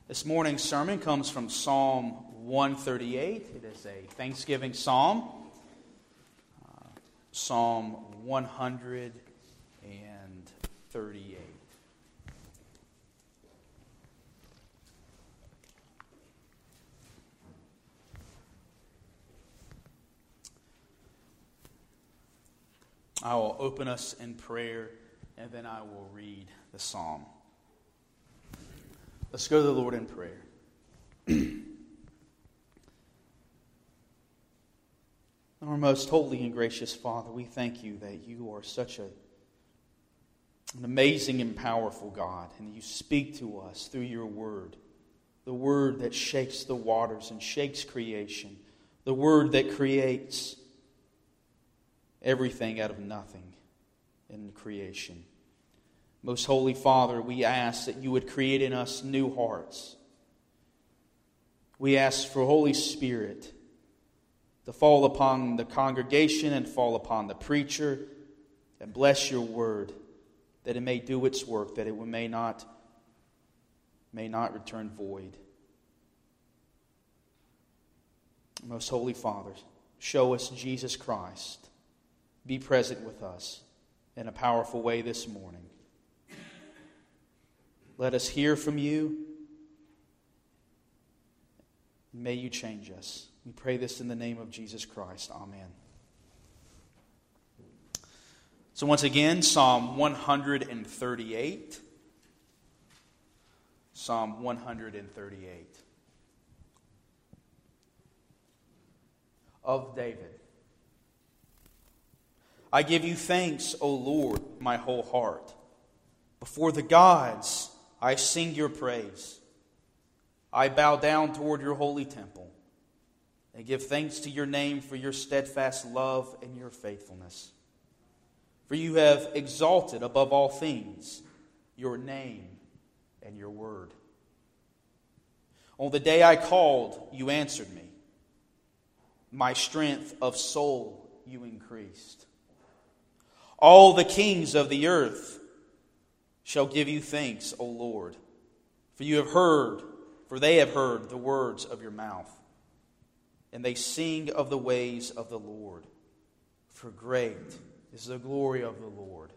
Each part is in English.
This morning's sermon comes from Psalm 138. It is a Thanksgiving psalm. Psalm 138. I will open us in prayer, and then I will read the psalm. Let's go to the Lord in prayer. Our most holy and gracious Father, we thank you that you are such an amazing and powerful God, and you speak to us through your word, the word that shakes the waters and shakes creation, the word that creates everything out of nothing in creation. Most Holy Father, we ask that you would create in us new hearts. We ask for Holy Spirit to fall upon the congregation and fall upon the preacher and bless your word, that it may do its work, that it may not return void. Most Holy Father, show us Jesus Christ. Be present with us in a powerful way this morning. Let us hear from you. May you change us. We pray this in the name of Jesus Christ. Amen. So once again, Psalm 138. Psalm 138. Of David. I give you thanks, O Lord, my whole heart. Before the gods, I sing your praise. I bow down toward your holy temple and give thanks to your name for your steadfast love and your faithfulness. For you have exalted above all things your name and your word. On the day I called, you answered me. My strength of soul you increased. All the kings of the earth shall give you thanks, O Lord, for they have heard the words of your mouth, and they sing of the ways of the Lord, for great is the glory of the Lord.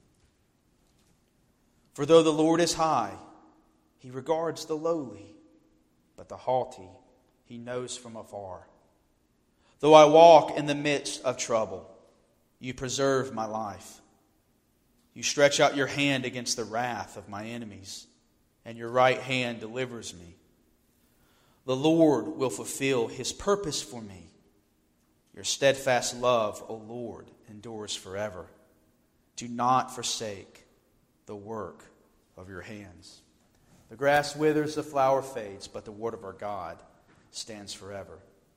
For though the Lord is high, he regards the lowly, but the haughty he knows from afar. Though I walk in the midst of trouble, you preserve my life. You stretch out your hand against the wrath of my enemies, and your right hand delivers me. The Lord will fulfill his purpose for me. Your steadfast love, O Lord, endures forever. Do not forsake the work of your hands. The grass withers, the flower fades, but the word of our God stands forever.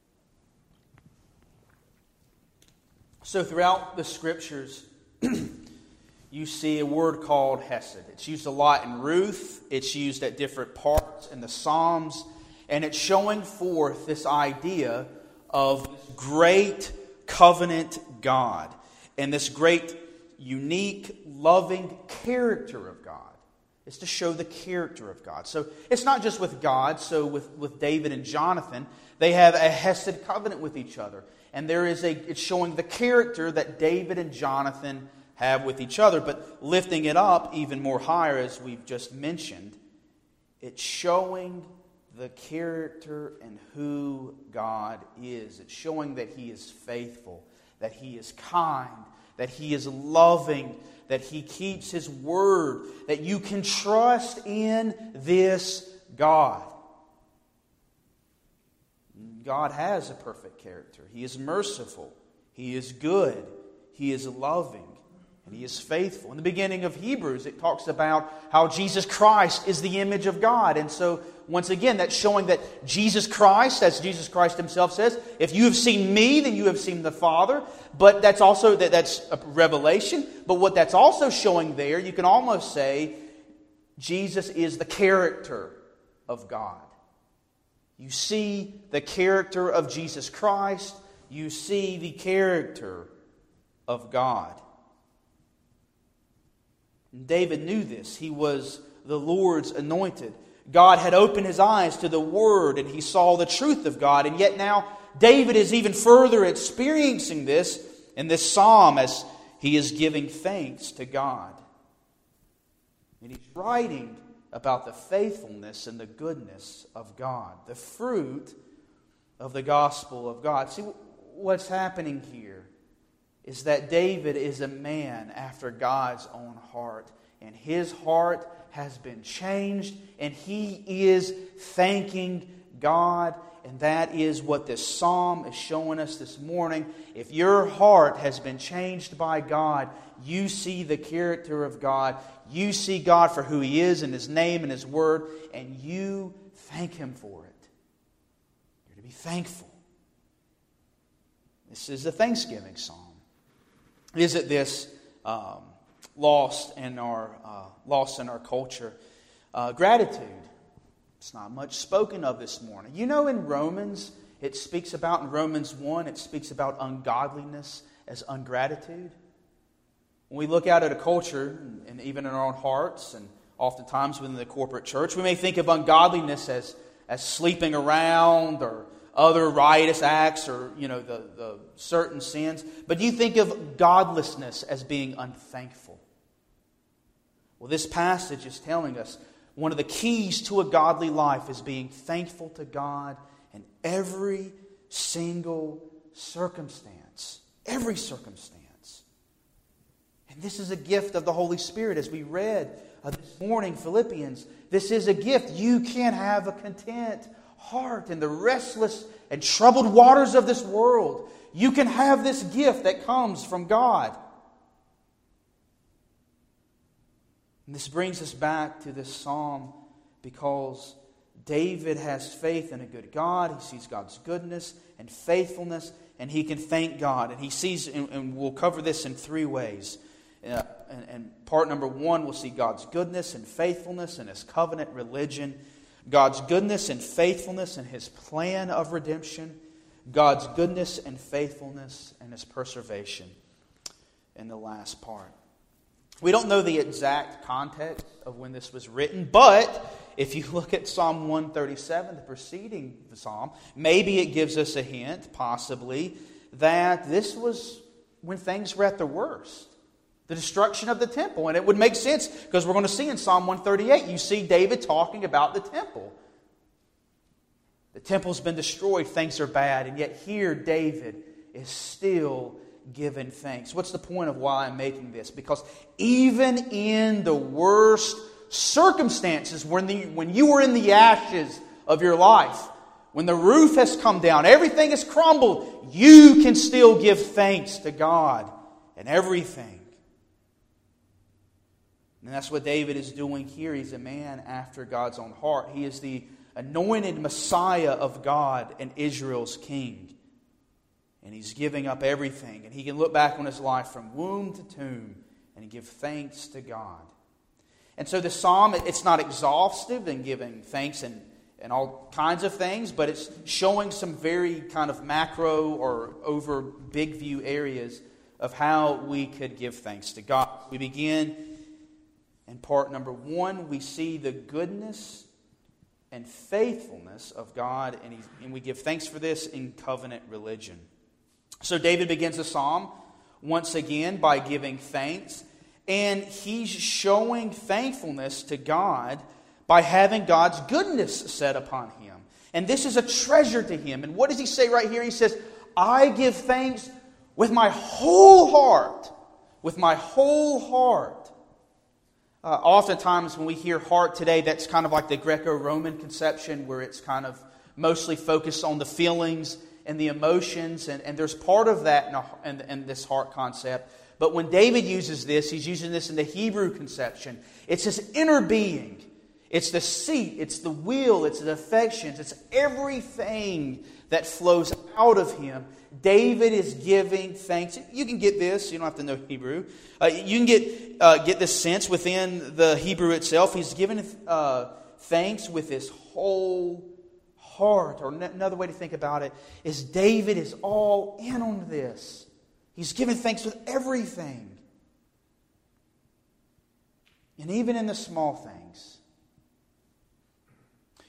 So throughout the Scriptures, you see a word called hesed. It's used a lot in Ruth. It's used at different parts in the Psalms. And it's showing forth this idea of great covenant God and this great, unique, loving character of God. It's to show the character of God. So it's not just with God. So with David and Jonathan, they have a hesed covenant with each other. And it's showing the character that David and Jonathan have with each other, but lifting it up even more higher, as we've just mentioned, it's showing the character and who God is. It's showing that he is faithful, that he is kind, that he is loving, that he keeps his word, that you can trust in this God. God has a perfect character. He is merciful. He is good. He is loving. And he is faithful. In the beginning of Hebrews, it talks about how Jesus Christ is the image of God. And so, once again, that's showing that Jesus Christ, as Jesus Christ himself says, if you have seen me, then you have seen the Father. But that's also, that's a revelation. But what that's also showing there, you can almost say, Jesus is the character of God. You see the character of Jesus Christ. You see the character of God. David knew this. He was the Lord's anointed. God had opened his eyes to the Word and he saw the truth of God. And yet now David is even further experiencing this in this psalm as he is giving thanks to God. And he's writing about the faithfulness and the goodness of God, the fruit of the gospel of God. See, what's happening here is that David is a man after God's own heart. And his heart has been changed, and he is thanking God. And that is what this psalm is showing us this morning. If your heart has been changed by God, you see the character of God. You see God for who He is and His name and His word, and you thank Him for it. You're to be thankful. This is a Thanksgiving psalm. Isn't this lost in our culture? Gratitude. It's not much spoken of this morning. You know, in Romans, it speaks about, in Romans 1, it speaks about ungodliness as ungratitude. When we look out at a culture, and even in our own hearts, and oftentimes within the corporate church, we may think of ungodliness as sleeping around or other riotous acts or, the certain sins. But you think of godlessness as being unthankful. Well, this passage is telling us one of the keys to a godly life is being thankful to God in every single circumstance. Every circumstance. And this is a gift of the Holy Spirit. As we read this morning, Philippians, this is a gift. You can have a content heart in the restless and troubled waters of this world. You can have this gift that comes from God. And this brings us back to this psalm because David has faith in a good God. He sees God's goodness and faithfulness, and he can thank God. And he sees, and we'll cover this in three ways. And part number one, we'll see God's goodness and faithfulness and His covenant religion. God's goodness and faithfulness and His plan of redemption. God's goodness and faithfulness and His preservation in the last part. We don't know the exact context of when this was written, but if you look at Psalm 137, the preceding psalm, maybe it gives us a hint, possibly, that this was when things were at their worst. The destruction of the temple. And it would make sense because we're going to see in Psalm 138, you see David talking about the temple. The temple's been destroyed, things are bad, and yet here David is still giving thanks. What's the point of why I'm making this? Because even in the worst circumstances, when you were in the ashes of your life, when the roof has come down, everything has crumbled, you can still give thanks to God and everything. And that's what David is doing here. He's a man after God's own heart. He is the anointed Messiah of God and Israel's king. And he's giving up everything. And he can look back on his life from womb to tomb and give thanks to God. And so the psalm, it's not exhaustive in giving thanks and all kinds of things, but it's showing some very kind of macro or over big view areas of how we could give thanks to God. We begin in part number one. We see the goodness and faithfulness of God, and we give thanks for this in covenant religion. So David begins the psalm once again by giving thanks, and he's showing thankfulness to God by having God's goodness set upon him. And this is a treasure to him. And what does he say right here? He says, I give thanks with my whole heart. With my whole heart. Oftentimes when we hear heart today, that's kind of like the Greco-Roman conception where it's kind of mostly focused on the feelings and the emotions. And there's part of that in this heart concept. But when David uses this, he's using this in the Hebrew conception. It's his inner being. It's the seat, it's the will, it's the affections, it's everything that flows out of him. David is giving thanks. You can get this, you don't have to know Hebrew. You can get this sense within the Hebrew itself. He's giving thanks with his whole heart. Or another way to think about it is David is all in on this. He's giving thanks with everything. And even in the small things.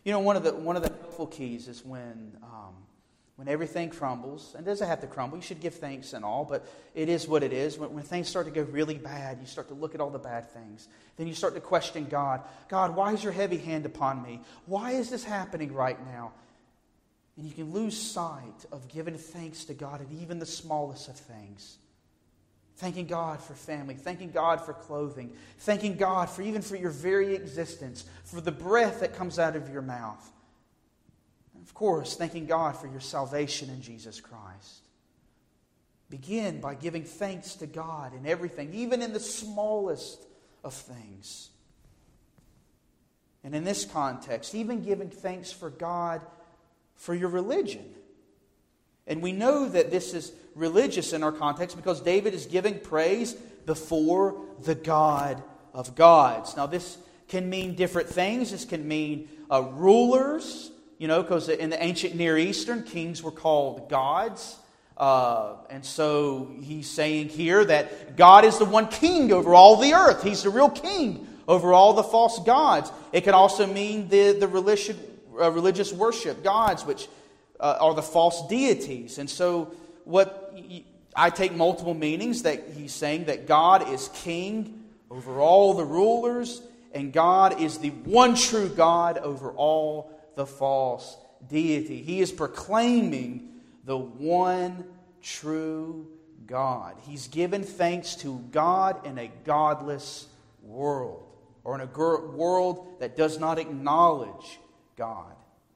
One of the helpful keys is when everything crumbles, and it doesn't have to crumble, you should give thanks and all, but it is what it is. When things start to go really bad, you start to look at all the bad things. Then you start to question God. God, why is your heavy hand upon me? Why is this happening right now? And you can lose sight of giving thanks to God in even the smallest of things. Thanking God for family, thanking God for clothing, thanking God for even for your very existence, for the breath that comes out of your mouth. And of course, thanking God for your salvation in Jesus Christ. Begin by giving thanks to God in everything, even in the smallest of things. And in this context, even giving thanks for God for your religion. And we know that this is religious in our context because David is giving praise before the God of gods. Now this can mean different things. This can mean rulers, because in the ancient Near Eastern, kings were called gods. And so he's saying here that God is the one king over all the earth. He's the real king over all the false gods. It can also mean the religious worship gods, which are the false deities. And so I take multiple meanings that he's saying that God is king over all the rulers, and God is the one true God over all the false deity. He is proclaiming the one true God. He's given thanks to God in a godless world, or in a world that does not acknowledge God.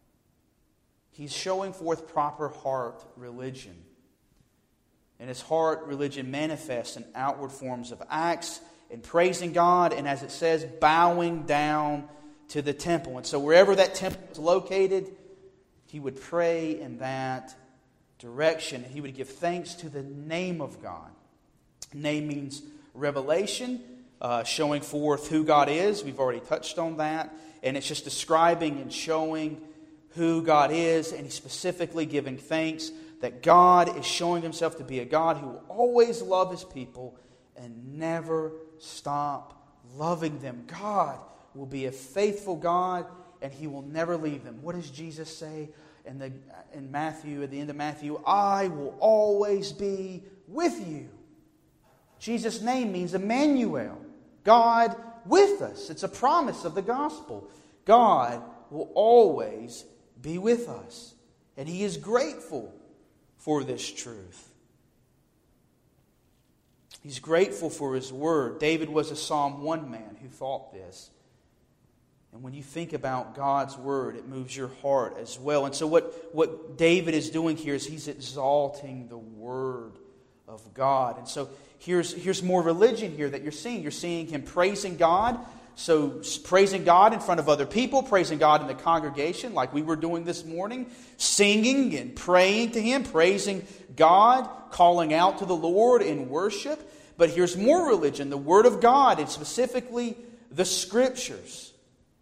He's showing forth proper heart religion. And his heart religion manifests in outward forms of acts and praising God, and as it says, bowing down to the temple. And so wherever that temple was located, he would pray in that direction. He would give thanks to the name of God. Name means revelation, showing forth who God is. We've already touched on that. And it's just describing and showing who God is, and he's specifically giving thanks that God is showing himself to be a God who will always love his people and never stop loving them. God will be a faithful God, and he will never leave them. What does Jesus say in Matthew, at the end of Matthew? I will always be with you. Jesus' name means Emmanuel, God with us. It's a promise of the gospel. God will always be with us. And he is grateful for this truth. He's grateful for his word. David was a Psalm 1 man who thought this. And when you think about God's word, it moves your heart as well. And so what David is doing here is he's exalting the word of God. And so here's more religion here that you're seeing. You're seeing him praising God. So praising God in front of other people, praising God in the congregation like we were doing this morning, singing and praying to him, praising God, calling out to the Lord in worship. But here's more religion, the Word of God, and specifically the Scriptures.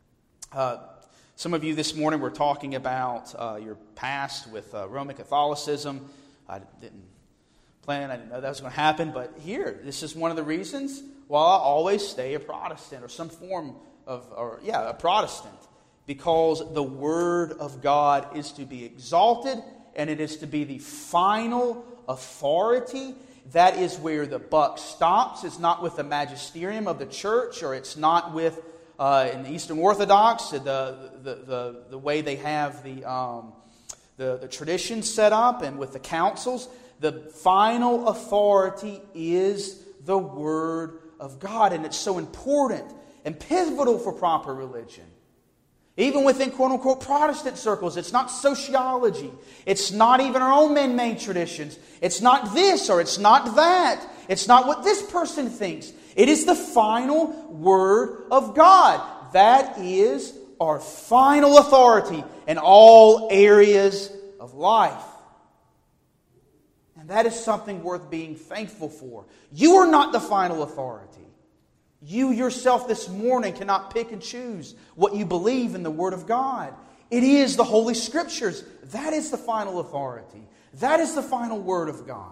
Some of you this morning were talking about your past with Roman Catholicism. I didn't know that was going to happen, but here, this is one of the reasons why I always stay a Protestant or some form a Protestant, because the Word of God is to be exalted and it is to be the final authority. That is where the buck stops. It's not with the magisterium of the church, or it's not with in the Eastern Orthodox the way they have the tradition set up and with the councils. The final authority is the Word of God, and it's so important and pivotal for proper religion. Even within quote-unquote Protestant circles, it's not sociology. It's not even our own man-made traditions. It's not this or it's not that. It's not what this person thinks. It is the final Word of God. That is our final authority in all areas of life. And that is something worth being thankful for. You are not the final authority. You yourself this morning cannot pick and choose what you believe in the Word of God. It is the Holy Scriptures. That is the final authority. That is the final Word of God.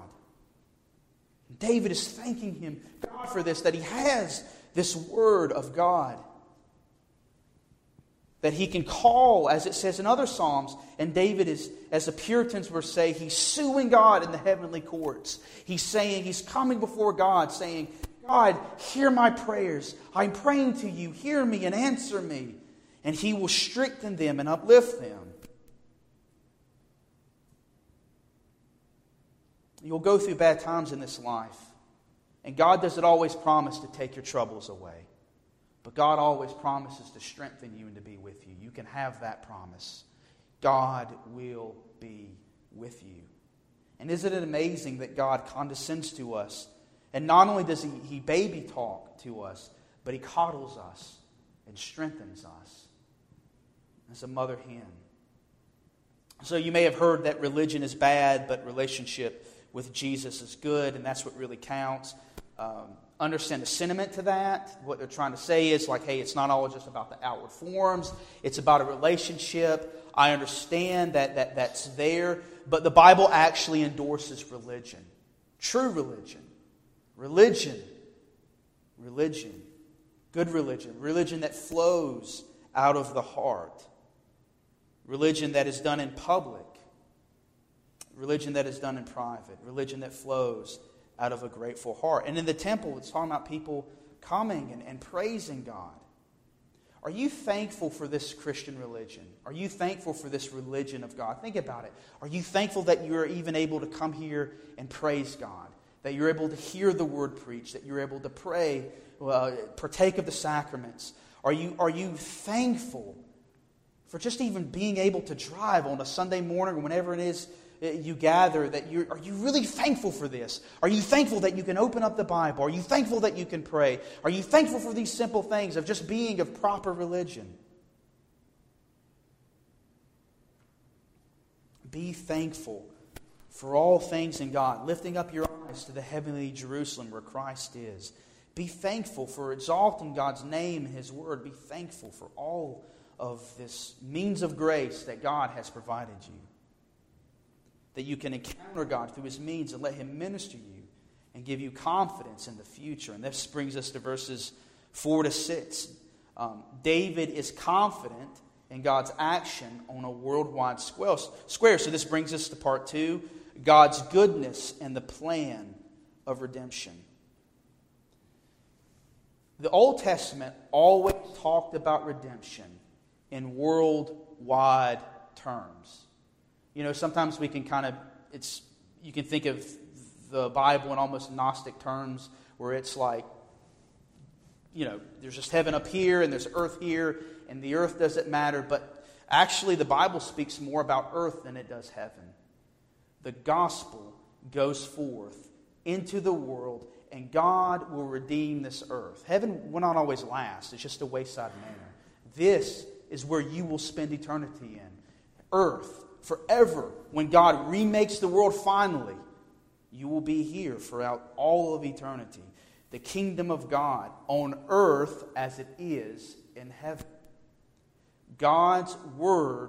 David is thanking God for this, that he has this Word of God. That he can call, as it says in other Psalms, and David is, as the Puritans would say, he's suing God in the heavenly courts. He's saying, he's coming before God saying, God, hear my prayers. I'm praying to you. Hear me and answer me. And he will strengthen them and uplift them. You'll go through bad times in this life. And God doesn't always promise to take your troubles away. But God always promises to strengthen you and to be with you. You can have that promise. God will be with you. And isn't it amazing that God condescends to us? And not only does He baby talk to us, but He coddles us and strengthens us as a mother hen. So you may have heard that religion is bad, but relationship with Jesus is good, and that's what really counts. Understand the sentiment to that. What they're trying to say is like, hey, it's not all just about the outward forms. It's about a relationship. I understand that's there. But the Bible actually endorses religion. True religion. Religion. Good religion. Religion that flows out of the heart. Religion that is done in public. Religion that is done in private. Religion that flows out of a grateful heart. And in the temple, it's talking about people coming and praising God. Are you thankful for this Christian religion? Are you thankful for this religion of God? Think about it. Are you thankful that you're even able to come here and praise God? That you're able to hear the word preached? That you're able to pray, partake of the sacraments? Are you thankful for just even being able to drive on a Sunday morning or whenever it is you gather? Are you really thankful for this? Are you thankful that you can open up the Bible? Are you thankful that you can pray? Are you thankful for these simple things of just being of proper religion? Be thankful for all things in God, lifting up your eyes to the heavenly Jerusalem where Christ is. Be thankful for exalting God's name and His word. Be thankful for all of this means of grace that God has provided you. That you can encounter God through His means and let Him minister you and give you confidence in the future. And this brings us to verses 4 to 6. David is confident in God's action on a worldwide square. So this brings us to part 2, God's goodness and the plan of redemption. The Old Testament always talked about redemption in worldwide terms. You know, sometimes we can you can think of the Bible in almost Gnostic terms where it's like, you know, there's just heaven up here and there's earth here and the earth doesn't matter. But actually the Bible speaks more about earth than it does heaven. The gospel goes forth into the world and God will redeem this earth. Heaven will not always last. It's just a wayside manor. This is where you will spend eternity in. Earth. Forever, when God remakes the world finally, you will be here throughout all of eternity. The kingdom of God on earth as it is in heaven. God's word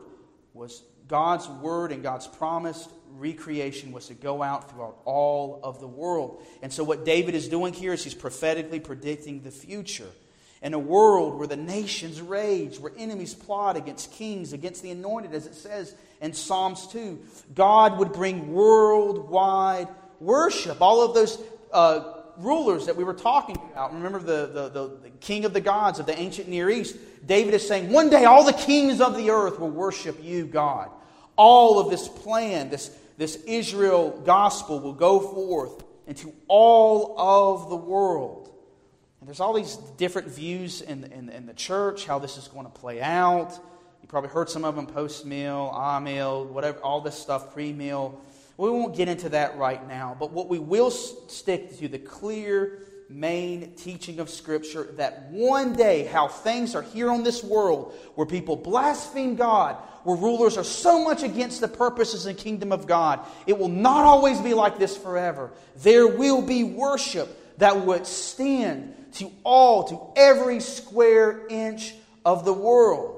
and God's promised recreation was to go out throughout all of the world. And so what David is doing here is he's prophetically predicting the future. In a world where the nations rage, where enemies plot against kings, against the anointed, as it says in Psalms 2, God would bring worldwide worship. All of those rulers that we were talking about. Remember the king of the gods of the ancient Near East. David is saying, one day all the kings of the earth will worship you, God. All of this plan, this Israel gospel will go forth into all of the world. And there's all these different views in the church, how this is going to play out. You probably heard some of them post-meal, a-meal, whatever, all this stuff, pre-meal. We won't get into that right now. But what we will stick to, the clear main teaching of Scripture, that one day how things are here on this world, where people blaspheme God, where rulers are so much against the purposes and kingdom of God, it will not always be like this forever. There will be worship that would extend to every square inch of the world.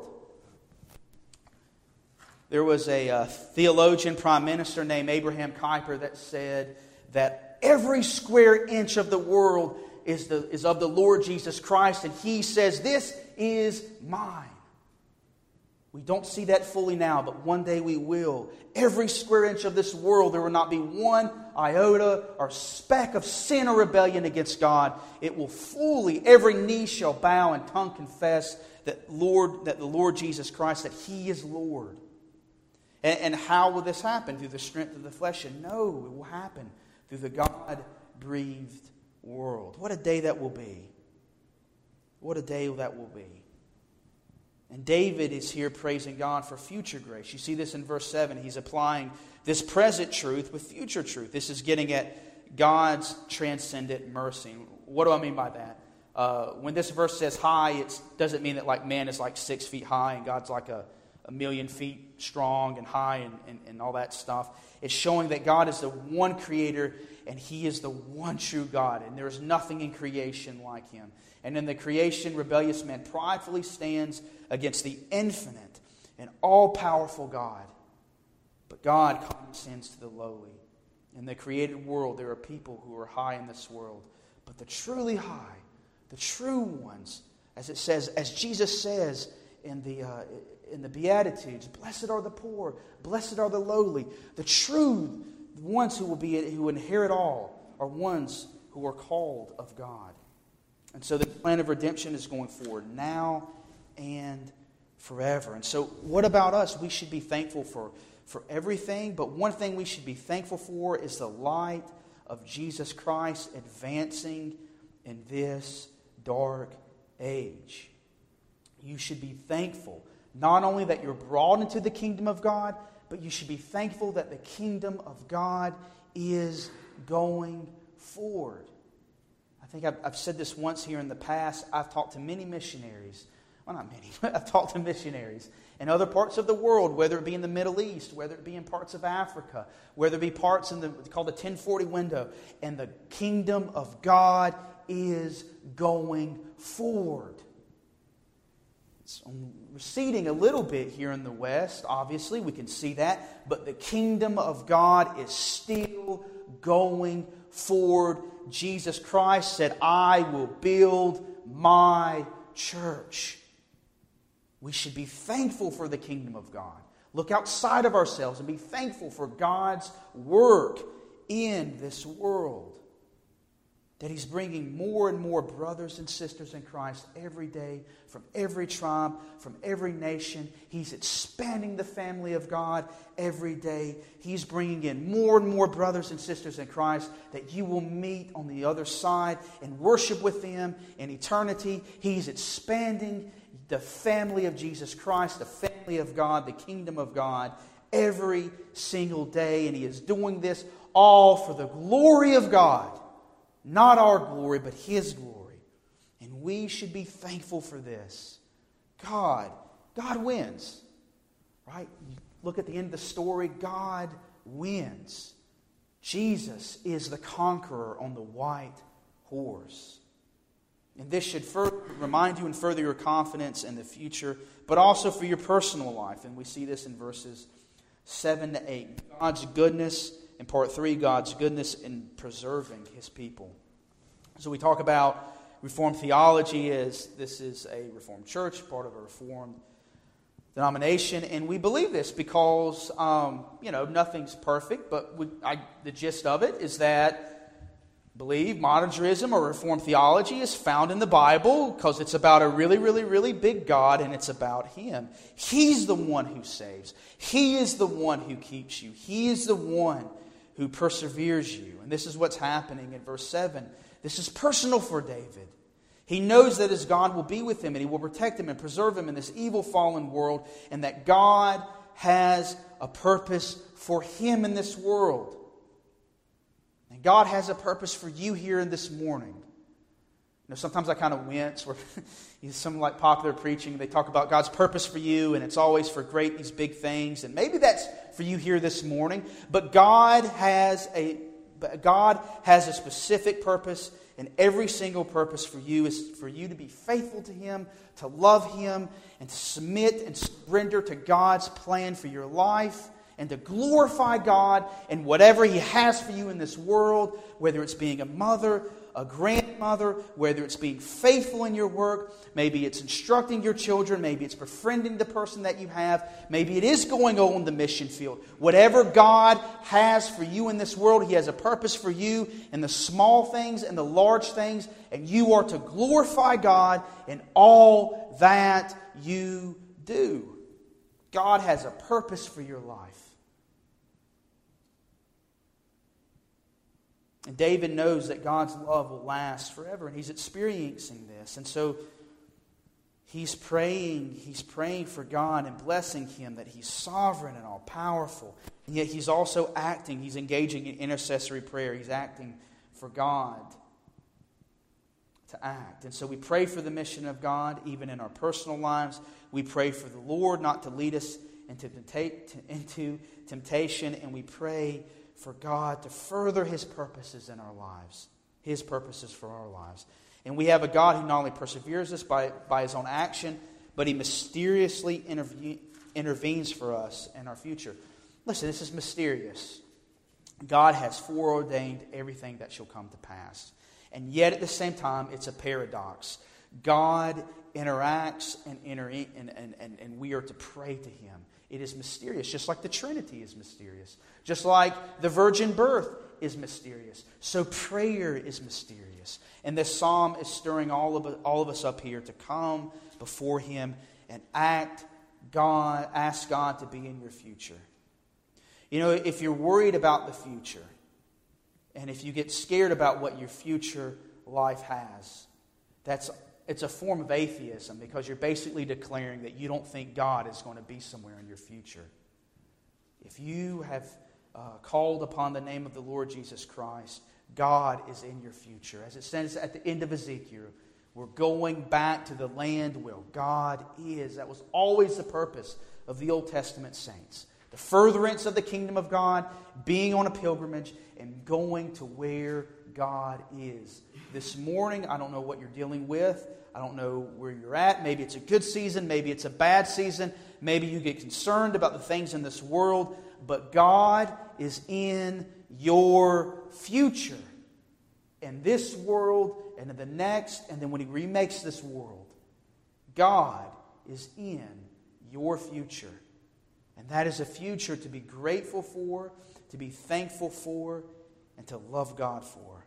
There was a theologian, prime minister named Abraham Kuyper that said that every square inch of the world is of the Lord Jesus Christ, and he says, "This is mine." We don't see that fully now, but one day we will. Every square inch of this world, there will not be one iota or speck of sin or rebellion against God. It will fully, every knee shall bow and tongue confess that the Lord Jesus Christ, that He is Lord. And how will this happen? Through the strength of the flesh? And no, it will happen through the God-breathed world. What a day that will be. What a day that will be. And David is here praising God for future grace. You see this in verse 7. He's applying this present truth with future truth. This is getting at God's transcendent mercy. What do I mean by that? When this verse says high, it doesn't mean that like man is like 6 feet high and God's like a million feet strong and high and all that stuff. It's showing that God is the one creator and He is the one true God. And there is nothing in creation like Him. And in the creation, rebellious man pridefully stands against the infinite and all-powerful God. But God condescends to the lowly. In the created world, there are people who are high in this world. But the truly high, the true ones, as it says, as Jesus says in the Beatitudes, blessed are the poor, blessed are the lowly. The true ones who inherit all are ones who are called of God. And so the plan of redemption is going forward now and forever. And so what about us? We should be thankful for everything, but one thing we should be thankful for is the light of Jesus Christ advancing in this dark age. You should be thankful not only that you're brought into the kingdom of God, but you should be thankful that the kingdom of God is going forward. I think I've said this once here in the past. I've talked to many missionaries. Well, not many, but I've talked to missionaries in other parts of the world, whether it be in the Middle East, whether it be in parts of Africa, whether it be parts in called the 1040 window. And the kingdom of God is going forward. It's receding a little bit here in the West, obviously, we can see that. But the kingdom of God is still going forward. Jesus Christ said, I will build my church. We should be thankful for the kingdom of God. Look outside of ourselves and be thankful for God's work in this world. That He's bringing more and more brothers and sisters in Christ every day from every tribe, from every nation. He's expanding the family of God every day. He's bringing in more and more brothers and sisters in Christ that you will meet on the other side and worship with them in eternity. He's expanding the family of Jesus Christ, the family of God, the kingdom of God every single day. And He is doing this all for the glory of God. Not our glory, but His glory. And we should be thankful for this. God wins. Right? Look at the end of the story. God wins. Jesus is the conqueror on the white horse. And this should remind you and further your confidence in the future, but also for your personal life. And we see this in verses 7 to 8. God's goodness. In part 3, God's goodness in preserving His people. So we talk about Reformed theology as this is a Reformed church, part of a Reformed denomination. And we believe this because, nothing's perfect. But the gist of it is that believe monergism or Reformed theology is found in the Bible because it's about a really, really, really big God and it's about Him. He's the one who saves. He is the one who keeps you. He is the one who perseveres you. And this is what's happening in verse 7. This is personal for David. He knows that his God will be with him and He will protect him and preserve him in this evil fallen world, and that God has a purpose for him in this world. And God has a purpose for you here in this morning. Sometimes I kind of wince where some like popular preaching, they talk about God's purpose for you and it's always for these big things. And maybe that's for you here this morning. But God has a specific purpose, and every single purpose for you is for you to be faithful to Him, to love Him, and to submit and surrender to God's plan for your life, and to glorify God in whatever He has for you in this world, whether it's being a mother, a grandmother, whether it's being faithful in your work, maybe it's instructing your children, maybe it's befriending the person that you have, maybe it is going on the mission field. Whatever God has for you in this world, He has a purpose for you in the small things and the large things, and you are to glorify God in all that you do. God has a purpose for your life. And David knows that God's love will last forever, and he's experiencing this. And so he's praying for God and blessing Him that He's sovereign and all-powerful. And yet he's also acting, he's engaging in intercessory prayer. He's acting for God to act. And so we pray for the mission of God, even in our personal lives. We pray for the Lord not to lead us into temptation, and we pray for God to further His purposes in our lives. His purposes for our lives. And we have a God who not only perseveres us by His own action, but He mysteriously intervenes for us in our future. Listen, this is mysterious. God has foreordained everything that shall come to pass. And yet at the same time, it's a paradox. God interacts and we are to pray to Him. It is mysterious, just like the Trinity is mysterious. Just like the virgin birth is mysterious. So prayer is mysterious. And this psalm is stirring all of us up here to come before Him and ask God to be in your future. You know, if you're worried about the future, and if you get scared about what your future life has, it's a form of atheism, because you're basically declaring that you don't think God is going to be somewhere in your future. If you have called upon the name of the Lord Jesus Christ, God is in your future. As it says at the end of Ezekiel, we're going back to the land where God is. That was always the purpose of the Old Testament saints. The furtherance of the kingdom of God, being on a pilgrimage, and going to where God is. This morning, I don't know what you're dealing with. I don't know where you're at. Maybe it's a good season. Maybe it's a bad season. Maybe you get concerned about the things in this world. But God is in your future. In this world and in the next. And then when He remakes this world, God is in your future. And that is a future to be grateful for, to be thankful for, and to love God for.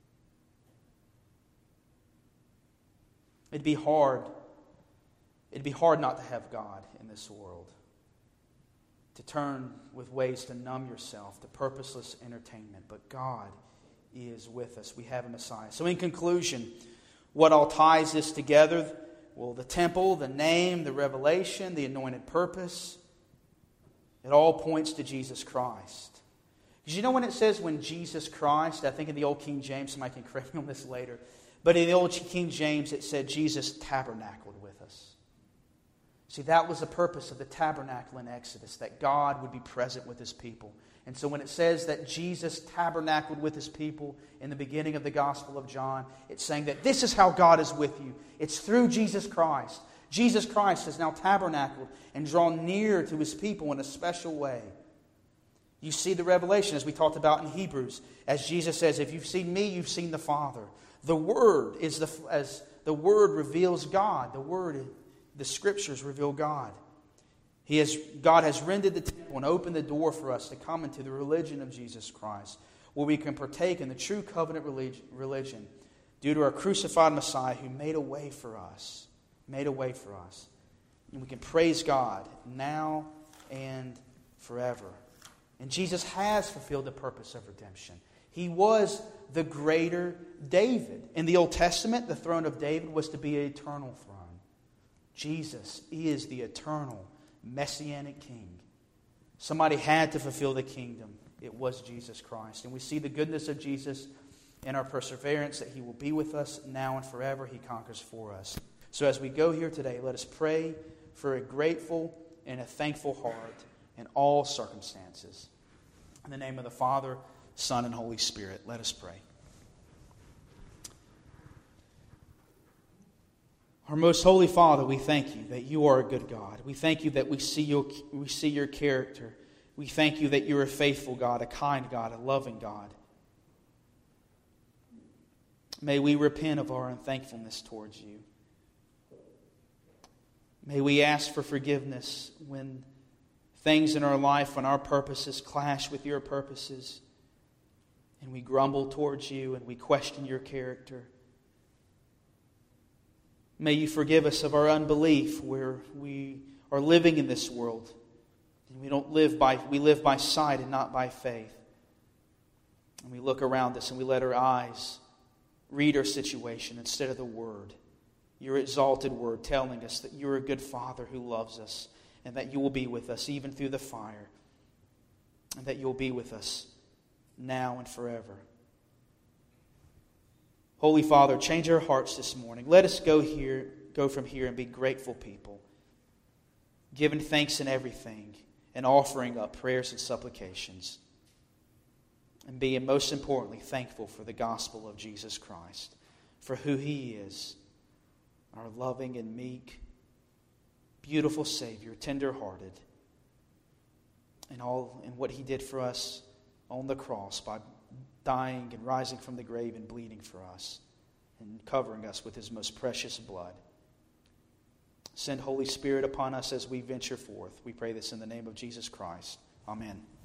It'd be hard not to have God in this world. To turn with ways to numb yourself to purposeless entertainment. But God is with us. We have a Messiah. So in conclusion, what all ties this together? Well, the temple, the name, the revelation, the anointed purpose. It all points to Jesus Christ. Because you know when it says when Jesus Christ, I think in the Old King James, somebody can correct me on this later, but in the Old King James it said Jesus tabernacled with us. See, that was the purpose of the tabernacle in Exodus, that God would be present with His people. And so when it says that Jesus tabernacled with His people in the beginning of the Gospel of John, it's saying that this is how God is with you. It's through Jesus Christ. Jesus Christ has now tabernacled and drawn near to His people in a special way. You see the revelation, as we talked about in Hebrews, as Jesus says, if you've seen me, you've seen the Father. The Word as the Word reveals God. The Scriptures reveal God. God has rendered the temple and opened the door for us to come into the religion of Jesus Christ, where we can partake in the true covenant religion due to our crucified Messiah who made a way for us. Made a way for us. And we can praise God now and forever. And Jesus has fulfilled the purpose of redemption. He was the greater David. In the Old Testament, the throne of David was to be an eternal throne. Jesus is the eternal Messianic King. Somebody had to fulfill the kingdom. It was Jesus Christ. And we see the goodness of Jesus in our perseverance, that He will be with us now and forever. He conquers for us. So as we go here today, let us pray for a grateful and a thankful heart in all circumstances. In the name of the Father, Son, and Holy Spirit, let us pray. Our most holy Father, we thank You that You are a good God. We thank You that we see Your character. We thank You that You're a faithful God, a kind God, a loving God. May we repent of our unthankfulness towards you. May we ask for forgiveness when things in our life, when our purposes clash with your purposes, and we grumble towards you and we question your character. May you forgive us of our unbelief where we are living in this world and we live by sight and not by faith. And we look around us and we let our eyes read our situation instead of the Word. Your exalted Word telling us that you're a good Father who loves us and that you will be with us even through the fire. And that you'll be with us now and forever. Holy Father, change our hearts this morning. Let us go from here and be grateful people, giving thanks in everything and offering up prayers and supplications. And being most importantly thankful for the gospel of Jesus Christ, for who He is, our loving and meek, beautiful Savior, tender-hearted, and what He did for us on the cross by dying and rising from the grave and bleeding for us and covering us with His most precious blood. Send Holy Spirit upon us as we venture forth. We pray this in the name of Jesus Christ. Amen.